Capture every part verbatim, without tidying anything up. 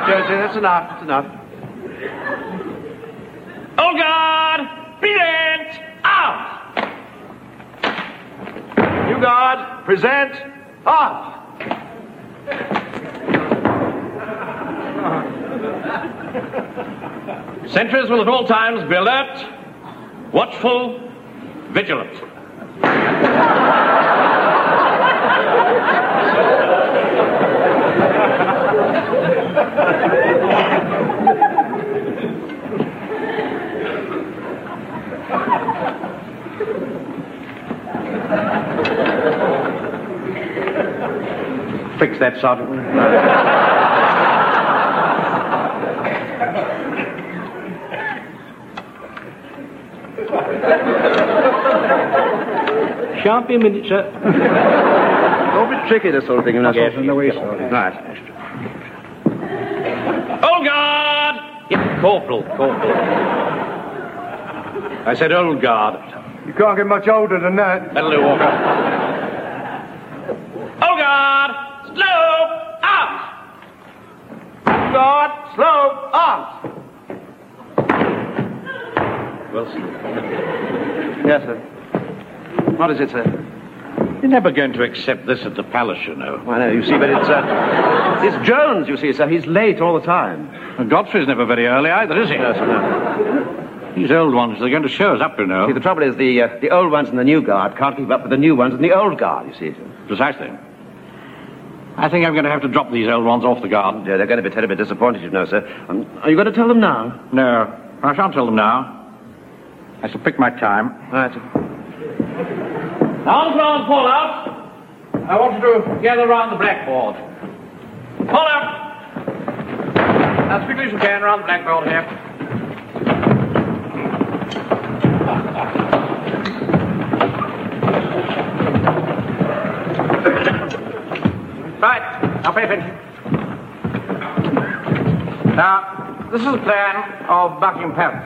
Josie, that's enough, that's enough. Old guard, present, out! New guard, present, out! Sentries will at all times be alert, watchful, vigilant. Fix that, Sergeant. Shan't be a minute, sir. Don't be tricky, this sort of thing. You're not Yes, supposed to yes, know yes. Right. Old guard! Yeah, corporal, corporal. I said old guard. You can't get much older than that. That'll do, Walker. Old guard! Slow! Out! Guard, slow, out! Wilson. Yes, sir. What is it, sir? You're never going to accept this at the palace, you know. I know, you see, but it's, uh, it's Jones, you see, sir. He's late all the time. And Godfrey's never very early either, is he? No, sir, no. These old ones, they're going to show us up, you know. See, the trouble is the, uh, the old ones in the new guard can't keep up with the new ones in the old guard, you see, sir. Precisely. I think I'm going to have to drop these old ones off the guard. Yeah, they're going to be terribly disappointed, you know, sir. Um, are you going to tell them now? No, I shan't tell them now. I shall pick my time. Right, sir. Now, on floor and fall out. I want you to gather round the blackboard. Fall out. As quickly as you can round the blackboard here. Right, now pay attention. Now, this is a plan of Buckingham Palace.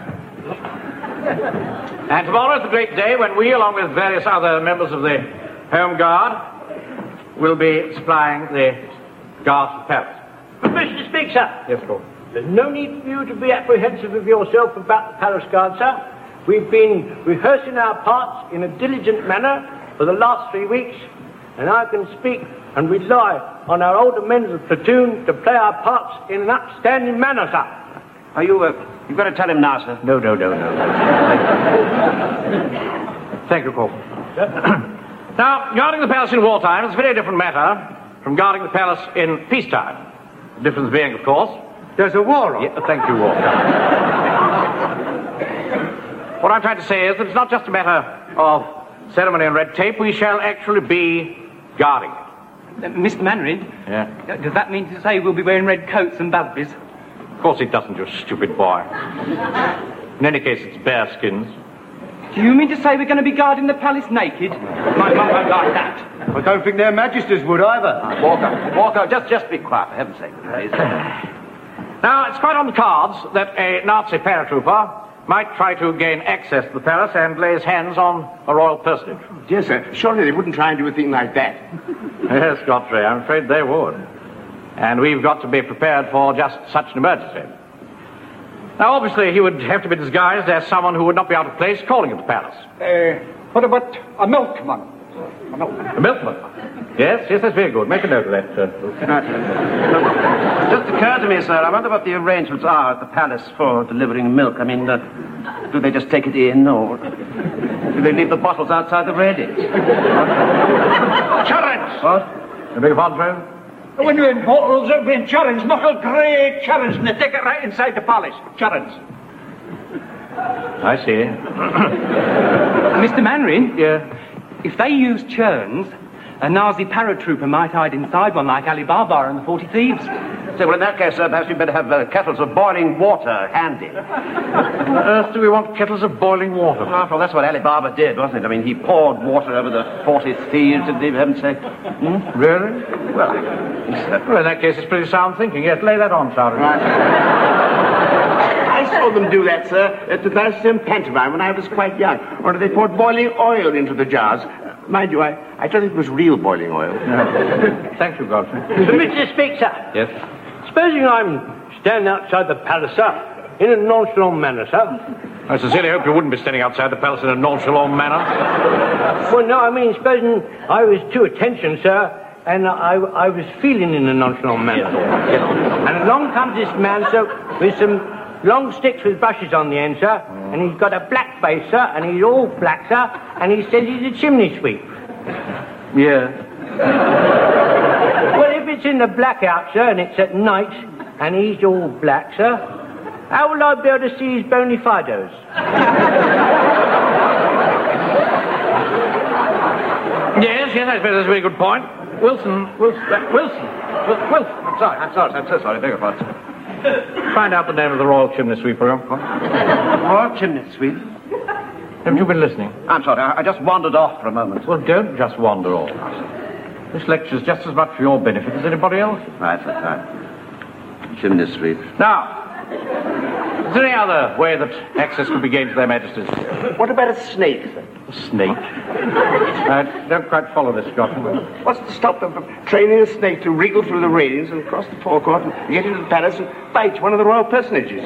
And tomorrow is the great day when we, along with various other members of the Home Guard, will be supplying the guards of the palace. Permission to speak, sir. Yes, of course. There's no need for you to be apprehensive of yourself about the palace guard, sir. We've been rehearsing our parts in a diligent manner for the last three weeks, and I can speak and rely on our older men of the platoon to play our parts in an upstanding manner, sir. Are you, uh, you've got to tell him now, sir. No, no, no, no. Thank you, Corporal. Now, guarding the palace in wartime is a very different matter from guarding the palace in peacetime. The difference being, of course... There's a war on. Yeah, thank you, Walker. What I'm trying to say is that it's not just a matter of ceremony and red tape. We shall actually be guarding it. Uh, Mister Mainwaring? Yeah? Uh, Does that mean to say we'll be wearing red coats and busbies? Of course it doesn't, you stupid boy. In any case, it's bearskins. Do you mean to say we're going to be guarding the palace naked? My mum won't like that. I don't think their Majesties would either. Walker, Walker, just, just be quiet, for heaven's sake. Please. Now, it's quite on the cards that a Nazi paratrooper might try to gain access to the palace and lay his hands on a royal personage. Yes, sir. Surely they wouldn't try and do a thing like that. Yes, Godfrey, I'm afraid they would. And we've got to be prepared for just such an emergency. Now, obviously, he would have to be disguised as someone who would not be out of place calling at the palace. Uh, what about a milkman? A milkman? A milkman? Yes, yes, that's very good. Make a note of that. Uh, Right. It just occurred to me, sir, I wonder what the arrangements are at the palace for delivering milk. I mean, uh, do they just take it in, or do they leave the bottles outside the ready? Challenge! What? I beg your pardon, sir? When you're in bottles, they've been challenged, knuckle grey challenge, and they take it right inside the palace. Challenge. I see. Mister Mainwaring? Yeah. If they use churns, a Nazi paratrooper might hide inside one like Ali Baba and the Forty Thieves. So, well, in that case, sir, perhaps you'd better have uh, kettles of boiling water handy. On earth do we want kettles of boiling water? After all, that's what Ali Baba did, wasn't it? I mean, he poured water over the Forty Thieves, didn't he, for heaven's sake? Hmm? Really? Well, I think so. Well, in that case, it's pretty sound thinking. Yes, lay that on, Sergeant. Right. I saw them do that, sir, at the Balsium pantomime when I was quite young. Or they poured boiling oil into the jars. Mind you, I, I don't think it was real boiling oil. Thank you, Godfrey. Permission to speak, sir. Yes? Supposing I'm stand outside the palace, sir, in a nonchalant manner, sir. I sincerely hope you wouldn't be standing outside the palace in a nonchalant manner. Well, no, I mean, supposing I was to attention, sir, and I, I was feeling in a nonchalant manner. And along comes this man, sir, with some long sticks with brushes on the end, sir, and he's got a black face, sir, and he's all black, sir, and he says he's a chimney sweep. Yeah. Well, if it's in the blackout, sir, and it's at night, and he's all black, sir, how will I be able to see his bony fidos? Yes, yes, I suppose that's a very good point. Wilson, Wilson, uh, Wilson, Wil- Wilson. I'm sorry, I'm sorry, I'm so sorry. Beg your pardon. Find out the name of the Royal Chimney Sweeper. Royal Chimney Sweep. Haven't you been listening? I'm sorry, I, I just wandered off for a moment. Well, don't just wander off. This lecture's just as much for your benefit as anybody else. Right, that's right. Chimney Sweep. Now, is there any other way that access could be gained to their majesties? What about a snake, sir? A snake? I don't quite follow this, Scotland. What's to stop them from training a snake to wriggle through the railings and across the forecourt and get into the palace and bite one of the royal personages?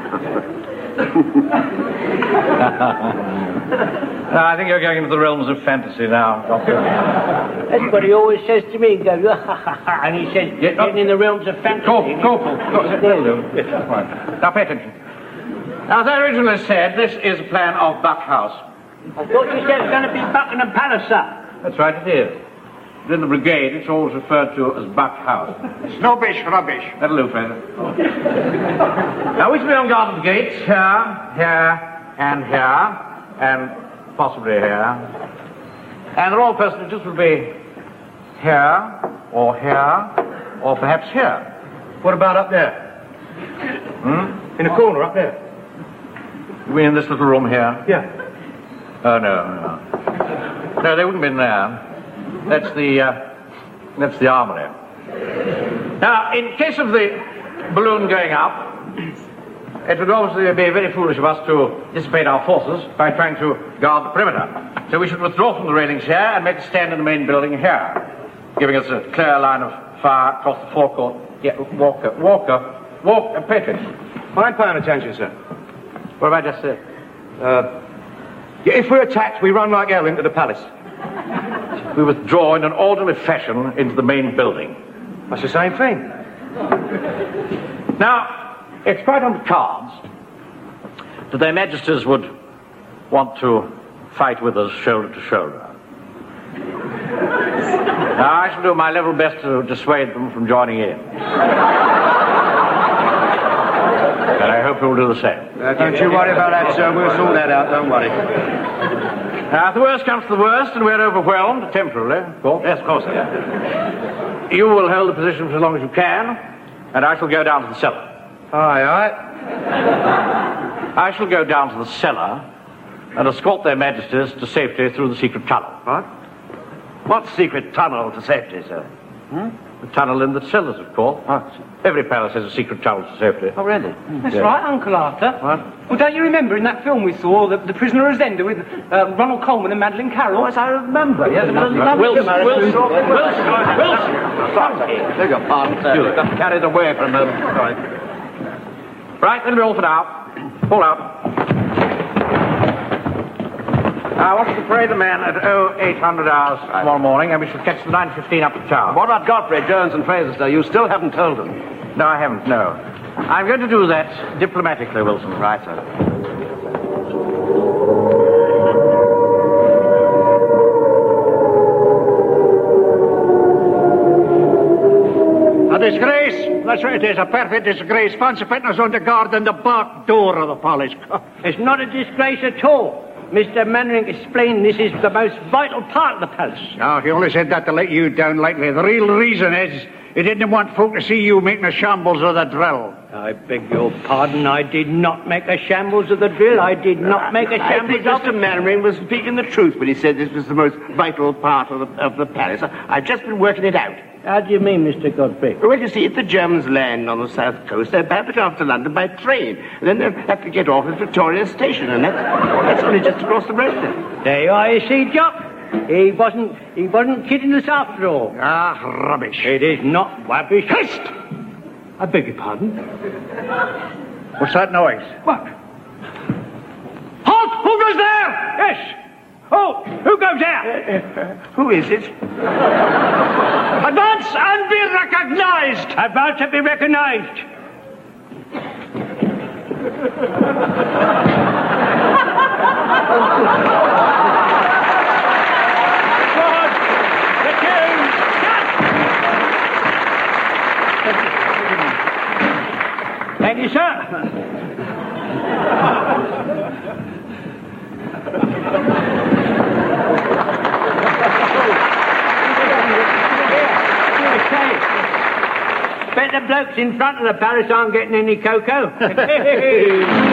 No, I think you're going into the realms of fantasy now, Doctor. That's what he always says to me. He goes, ha, ha, ha, ha, and he says, Yeah, getting in the realms of fantasy. Corporal, Corporal. Will do. Yes, that's right. Now, pay attention. Now, as I originally said, this is a plan of Buck House. I thought you said it's going to be Buckingham Palace, sir. That's right, it is. But in the brigade, it's always referred to as Buck House. Snobbish rubbish. That'll do, Fraser. Now, we shall be on guard at the gates. Here, here, and here, and possibly here. And the royal personages will be here, or here, or perhaps here. What about up there? Hmm? In the corner, up there? You mean in this little room here? Yeah. Oh, no, no. No, they wouldn't be in there. That's the, uh, that's the armory. Now, in case of the balloon going up, it would obviously be very foolish of us to dissipate our forces by trying to guard the perimeter. So we should withdraw from the railings here and make a stand in the main building here, giving us a clear line of fire across the forecourt. Yeah, Walker, Walker, Walker, pay attention. I'm paying attention, sir. What have I just said? Uh, yeah, if we're attacked, we run like hell into the palace. We withdraw in an orderly fashion into the main building. That's the same thing. Now, it's quite on the cards that their majesties would want to fight with us shoulder to shoulder. Now, I shall do my level best to dissuade them from joining in. And I hope you'll do the same. Uh, don't you worry about that, sir. We'll sort that out. Don't worry. Now, if the worst comes to the worst and we're overwhelmed, temporarily, of course. Yes, of course, sir. You will hold the position for as long as you can, and I shall go down to the cellar. Aye, aye. I shall go down to the cellar and escort their majesties to safety through the secret tunnel. What? What secret tunnel to safety, sir? Hmm? The tunnel in the cellars, of course. What? Every palace has a secret tunnel to safety. Oh, really? That's right, Uncle Arthur. What? Well, don't you remember in that film we saw, The, the Prisoner of Zenda, with uh, Ronald Coleman and Madeline Carroll? Oh, yes, I remember. Yes, Wilson, Wilson, Wilson, Wilson, Wilson. Sorry. Beg your pardon, sir. I got carried away for a moment. Sorry. Right, then we're all for now. Pull out. I want to pray the man at oh eight hundred hours tomorrow morning, and we shall catch the nine fifteen up to town. What about Godfrey, Jones, and Fraser, sir? You still haven't told them. No, I haven't, no. I'm going to do that diplomatically, Wilson. Right, sir. A disgrace. That's what it is, a perfect disgrace. Fancy putting us under guard in the back door of the palace. It's not a disgrace at all. Mister Mannering explained this is the most vital part of the palace. No, he only said that to let you down lightly. The real reason is he didn't want folk to see you making a shambles of the drill. I beg your pardon. I did not make a shambles of the drill. I did not make a I shambles think of Mister Mannering was speaking the truth when he said this was the most vital part of the, of the palace. I, I've just been working it out. How do you mean, Mister Godfrey? Well, you see, if the Germans land on the south coast, they're bound to go off to London by train. And then they'll have to get off at Victoria Station, and that's, that's only just across the road then. There you are, you see, Jock. He wasn't, he wasn't kidding us after all. Ah, rubbish. It is not rubbish. Hist! I beg your pardon? What's that noise? What? Halt! Who goes there? Yes! Oh, who goes there? Uh, uh, who is it? Advance and be recognized! Advance and be recognized. God, the king! Thank you, sir. Bet the blokes in front of the palace aren't getting any cocoa.